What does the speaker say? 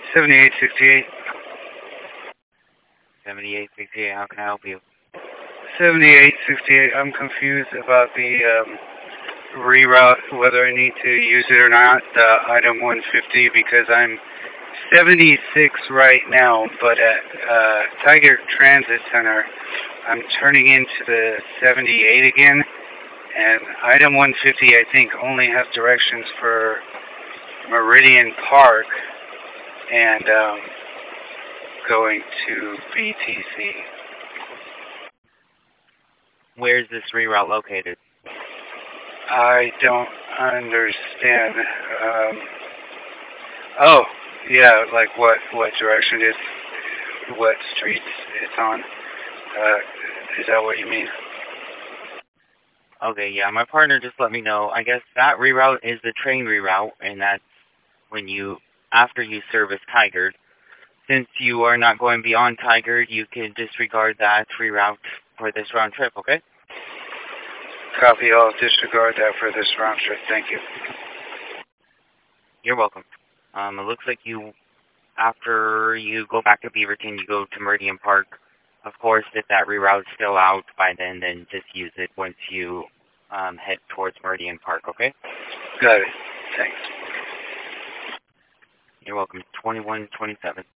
7868. 7868, how can I help you? 7868. I'm confused about the reroute, whether I need to use it or not, item 150, because I'm 76 right now, but at Tiger Transit Center, I'm turning into the 78 again, and item 150, I think, only has directions for Meridian Park and going to BTC. Where is this reroute located? I don't understand. Oh, yeah, like what direction it is, what streets it's on. Is that what you mean? Okay, yeah, my partner just let me know. I guess that reroute is the train reroute, and that's when after you service Tigard. Since you are not going beyond Tigard, you can disregard that reroute for this round trip, okay? Copy. I'll disregard that for this round trip. Thank you. You're welcome. It looks like after you go back to Beaverton, you go to Meridian Park. Of course, if that reroute's still out by then just use it once you head towards Meridian Park, okay? Got it. Thanks. You're welcome. 2127.